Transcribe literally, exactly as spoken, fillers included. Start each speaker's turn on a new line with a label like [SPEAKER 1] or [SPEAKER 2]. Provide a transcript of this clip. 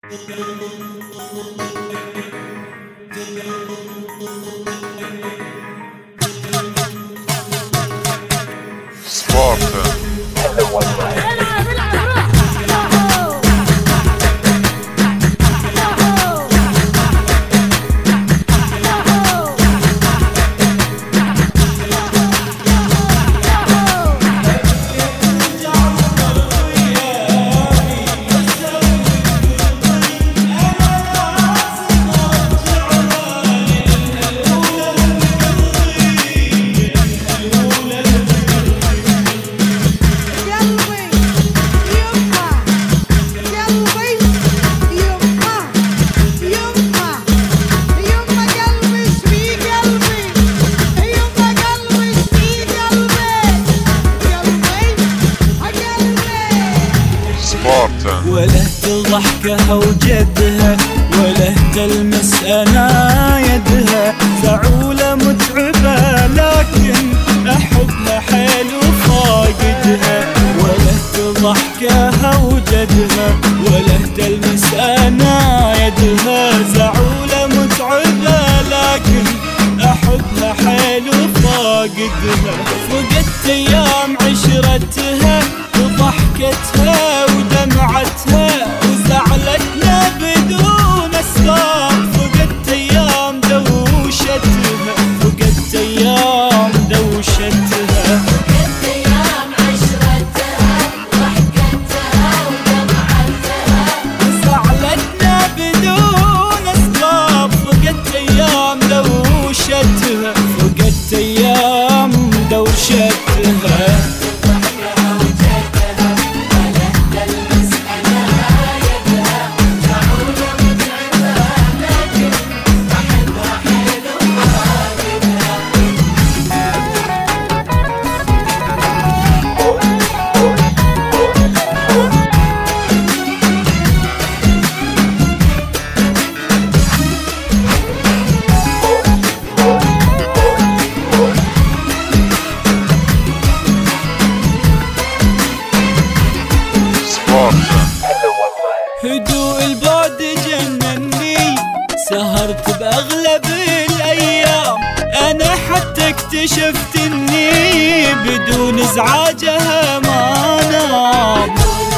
[SPEAKER 1] وله ضحكها وجدها، وله تلمس أنا يدها، زعولة متعبة لكن أحبها حيل وفاقدها. وله ضحكها وجدها، وله تلمس أنا يدها، زعولة متعبة لكن أحبها حيل وفاقدها. فقدت أيام عشرتها وضحكتها ودمعتها وزعلتنا بدون أسباب. فقدت أيام دوشتها، فقدت أيام دوشتها.
[SPEAKER 2] فقدت أيام عشرتها وضحكتها ودمعتها
[SPEAKER 1] وزعلتنا بدون أسباب. فقدت أيام دوشتها، فقدت أيام دوشتها. هدوء البعد جنني، سهرت بأغلب الأيام، أنا حتى اكتشفت إني بدون إزعاجها ما نام.